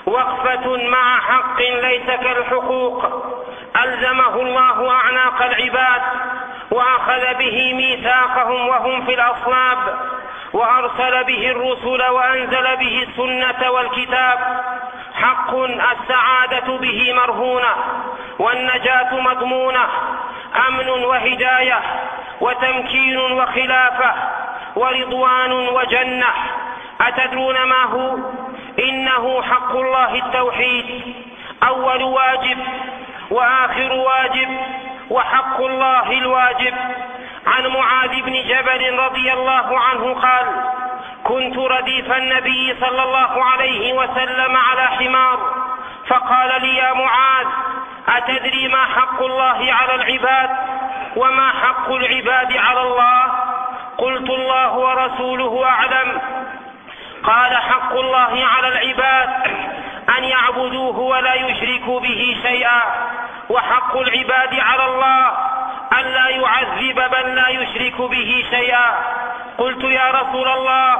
وقفة مع حق ليس كالحقوق ألزمه الله أعناق العباد وأخذ به ميثاقهم وهم في الأصلاب، وأرسل به الرسل وأنزل به السنة والكتاب. حق السعادة به مرهونة والنجاة مضمونة، أمن وهداية وتمكين وخلافة ورضوان وجنة. أتدرون ما هو؟ إنه حق الله التوحيد، أول واجب وآخر واجب، وحق الله الواجب. عن معاذ بن جبل رضي الله عنه قال: كنت رديف النبي صلى الله عليه وسلم على حمار، فقال لي: يا معاذ، أتدري ما حق الله على العباد وما حق العباد على الله؟ قلت: الله ورسوله أعلم. قال: حق الله على العباد أن يعبدوه ولا يشركوا به شيئا، وحق العباد على الله أن لا يعذب من لا يشرك به شيئا. قلت: يا رسول الله،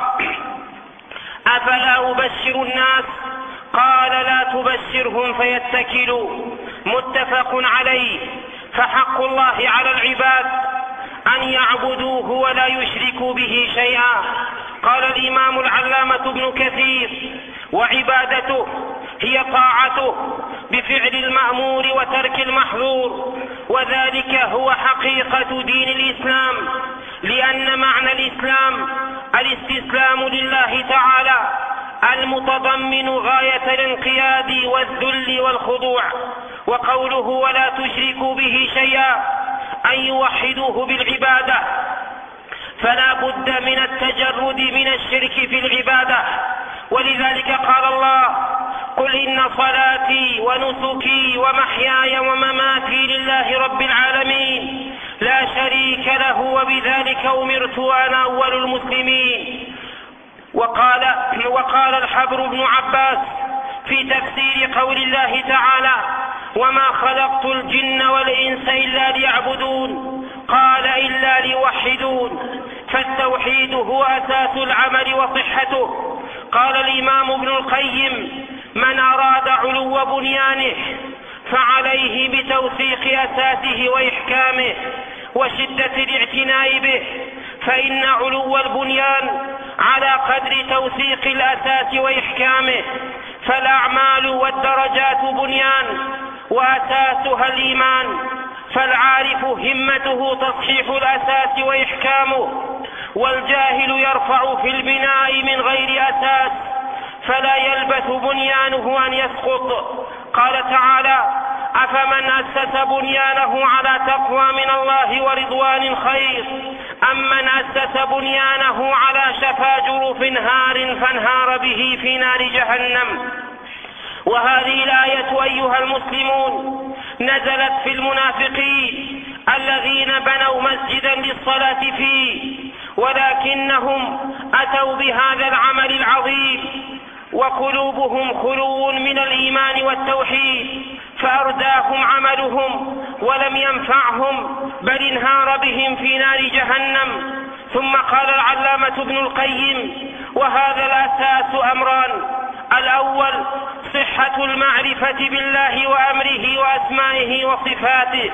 أفلا أبشر الناس؟ قال: لا تبشرهم فيتكلوا. متفق عليه. فحق الله على العباد أن يعبدوه ولا يشركوا به شيئا. قال الإمام العلامة ابن كثير: وعبادته هي طاعته بفعل المأمور وترك المحظور، وذلك هو حقيقة دين الإسلام، لأن معنى الإسلام الاستسلام لله تعالى المتضمن غاية الانقياد والذل والخضوع. وقوله ولا تشركوا به شيئا أن يوحدوه بالعبادة، فلا بد من التجرد من الشرك في العبادة. ولذلك قال الله: قل إن صلاتي ونسكي ومحياي ومماتي لله رب العالمين لا شريك له وبذلك أمرت وأنا أول المسلمين. وقال الحبر بن عباس في تفسير قول الله تعالى: وما خلقت الجن والإنس إلا ليعبدون، قال: إلا ليوحدون. فالتوحيد هو أساس العمل وصحته. قال الإمام ابن القيم: من أراد علو بنيانه فعليه بتوثيق أساسه وإحكامه وشدة الاعتناء به، فإن علو البنيان على قدر توثيق الأساس وإحكامه. فالأعمال والدرجات بنيان وأساسها الإيمان، فالعارف همته تصحيح الأساس وإحكامه، والجاهل يرفع في البناء من غير أساس فلا يلبث بنيانه أن يسقط. قال تعالى: أفمن أسس بنيانه على تقوى من الله ورضوان خير أم من أسس بنيانه على شفا جرف هار فانهار به في نار جهنم. وهذه الآية أيها المسلمون نزلت في المنافقين الذين بنوا مسجدا للصلاة فيه، ولكنهم أتوا بهذا العمل العظيم وقلوبهم خلو من الإيمان والتوحيد، فأرداهم عملهم ولم ينفعهم بل انهار بهم في نار جهنم. ثم قال العلامة ابن القيم: وهذا الأساس أمران: الأول صحة المعرفة بالله وأمره وأسمائه وصفاته،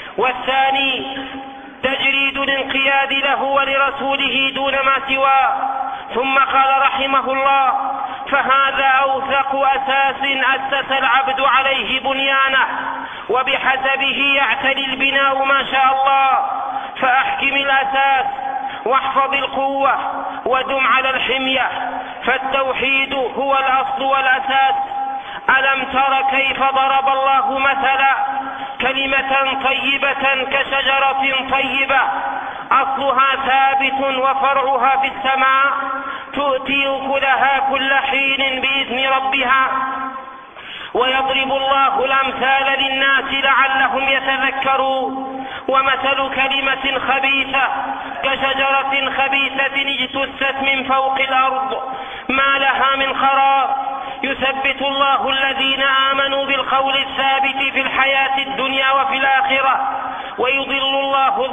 والثاني تجريد الانقياد له ولرسوله دون ما سواه. ثم قال رحمه الله: فهذا أوثق أساس أسس العبد عليه بنيانه، وبحسبه يعتلي البناء ما شاء الله. فأحكم الأساس واحفظ القوة ودم على الحمية، فالتوحيد هو الأصل والأساس. ألم تر كيف ضرب الله مثلا كلمة طيبة كشجرة طيبة أصلها ثابت وفرعها في السماء تؤتي أكلها كل حين بإذن ربها. ويضرب الله الأمثال للناس لعلهم يتذكرون. ومثل كلمة خبيثة كشجرة خبيثة اجتثت من فوق الأرض ما لها من قرار. يثبت الله الذين آمنوا بالقول الثابت في الحياة الدنيا وفي الآخرة، ويضل الله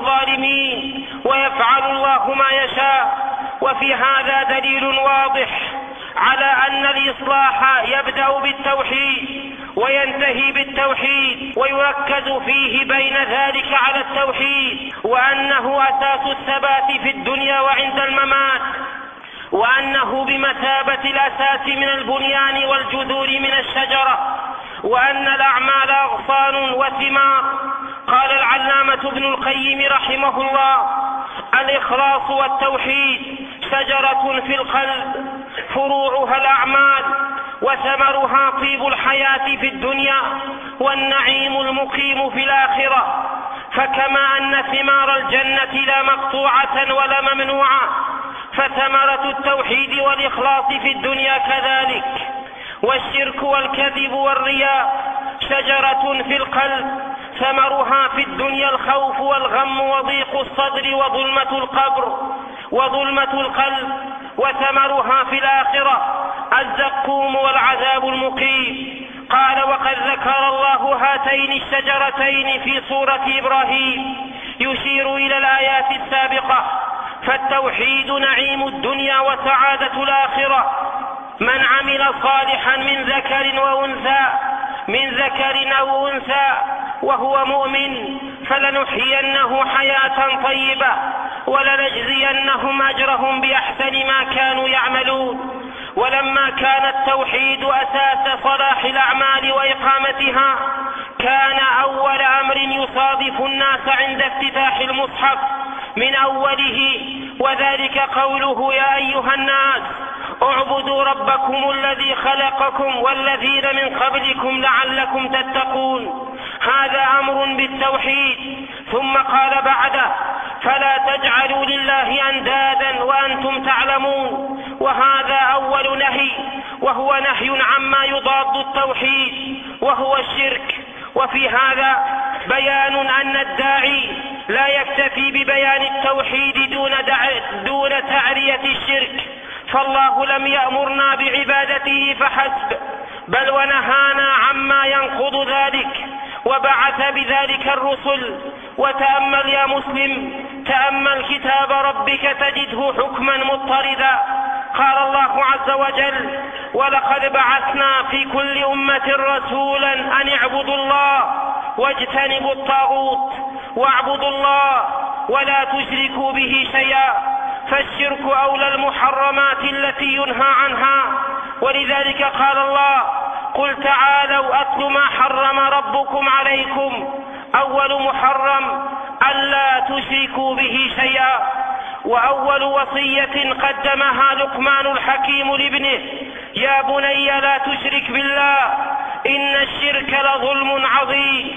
الظالمين، ويفعل الله ما يشاء. وفي هذا دليل واضح على أن الإصلاح يبدأ بالتوحيد وينتهي بالتوحيد، ويركز فيه بين ذلك على التوحيد، وأنه أساس الثبات في الدنيا وعند الممات، وأنه بمثابة الأساس من البنيان والجذور من الشجرة، وأن الأعمال أغصان وثمار. قال العلامة ابن القيم رحمه الله: الإخلاص والتوحيد شجرة في القلب، فروعها الأعمال، وثمرها طيب الحياة في الدنيا والنعيم المقيم في الآخرة. فكما أن ثمار الجنة لا مقطوعة ولا ممنوعة، فثمرة التوحيد والإخلاص في الدنيا كذلك. والشرك والكذب والرياء شجرة في القلب، ثمرها في الدنيا الخوف والغم وضيق الصدر وظلمة القلب، وثمرها في الآخرة الزقوم والعذاب المقيم. قال: وقد ذكر الله هاتين الشجرتين في سورة إبراهيم يشير إلى الآيات السابقة. فالتوحيد نعيم الدنيا وسعادة الآخرة. من عمل صالحا من ذكر أو أنثى وهو مؤمن فلنحيينه حياة طيبة ولنجزينهم أجرهم بأحسن ما كانوا يعملون. ولما كان التوحيد أساس صلاح الأعمال وإقامتها، كان أول أمر يصادف الناس عند افتتاح المصحف من أوله، وذلك قوله: يا أيها الناس اعبدوا ربكم الذي خلقكم والذين من قبلكم لعلكم تتقون. هذا أمر بالتوحيد. ثم قال بعده: فلا تجعلوا لله أندادا وأنتم تعلمون. وهذا أول نهي، وهو نهي عما يضاد التوحيد وهو الشرك. وفي هذا بيان أن الداعي لا يكتفي ببيان التوحيد دون تعرية الشرك، فالله لم يأمرنا بعبادته فحسب، بل ونهانا عما ينقض ذلك، وبعث بذلك الرسل. وتأمل يا مسلم، تأمل كتاب ربك تجده حكما مضطردا. قال الله عز وجل: ولقد بعثنا في كل أمة رسولا أن اعبدوا الله واجتنبوا الطاغوت واعبدوا الله ولا تشركوا به شيئا. فالشرك أولى المحرمات التي ينهى عنها، ولذلك قال الله: قل تعالوا أتل ما حرم ربكم عليكم. أول محرم ألا تشركوا به شيئا. وأول وصية قدمها لقمان الحكيم لابنه: يا بني لا تشرك بالله إن الشرك لظلم